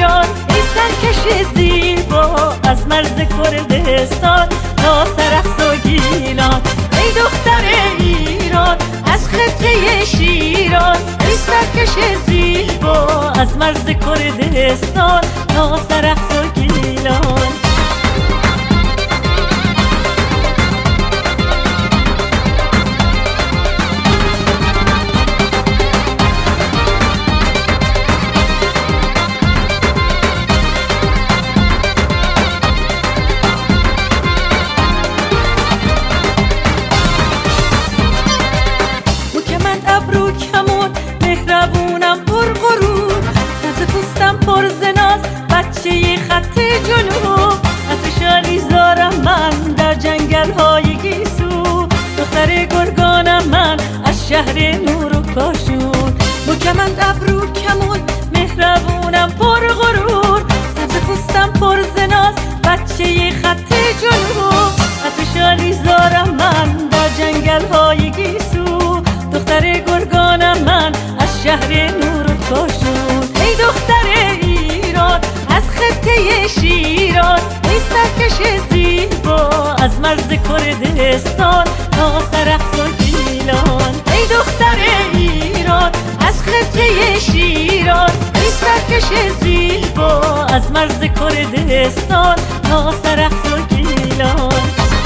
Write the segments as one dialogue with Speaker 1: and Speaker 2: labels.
Speaker 1: ایران، ای سرکش زیبا از مرز کردستان تا سرخس و گیلان. ای دختر ایران از خطه شیران، ای سرکش زیبا از مرز کردستان تا سرخس و گیلان. بچه خط جنوب عطر شالی زارم من در جنگل های گیسو. دختر گرگانم من از شهر نور و کاشون. مکمند ابرو کمون مهربونم پر غرور، سبز پوستم پر زناز بچه خط جنوب عطر شالی زارم من در جنگل های گیسو. دختر گرگانم من از شهر نور و کاشون. ای دختر ایران از خطه شیران، ای سرکش زیبا از مرز کردستان تا سرخس و گیلان. ای دختر ایران از خطه شیران، ای سرکش زیبا از مرز کردستان تا سرخس و گیلان.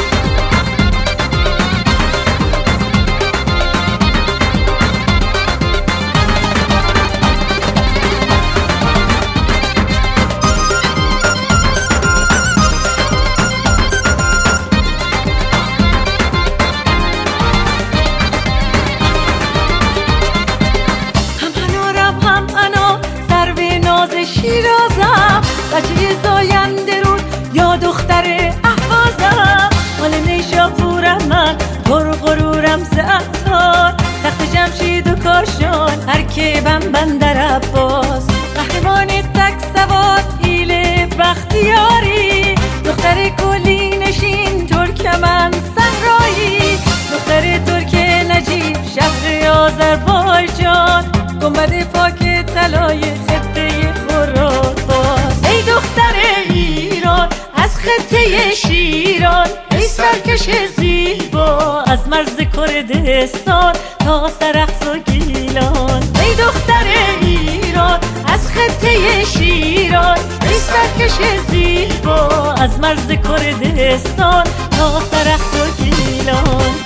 Speaker 1: شیرازم بچه زاینده رود یا دختر احوازم. مال نیشاپورم من پر غرورم ز عطار، تخت جمشید و کاشان ترکیبم بندر عباس. قهرمان تک سوار ایل بختیاری، دختر کلی نشین ترکمن صحرایی. دختر ترک نجیب شهر آذربایجان، گنبد پاک طلای خطه خراسان. ای دختر ایران از خطه شیران، ای سرکش زیبا از مرز کردستان تا سرخس و گیلان. ای دختر ایران از خطه شیران، ای سرکش زیبا از مرز کردستان تا سرخس و گیلان.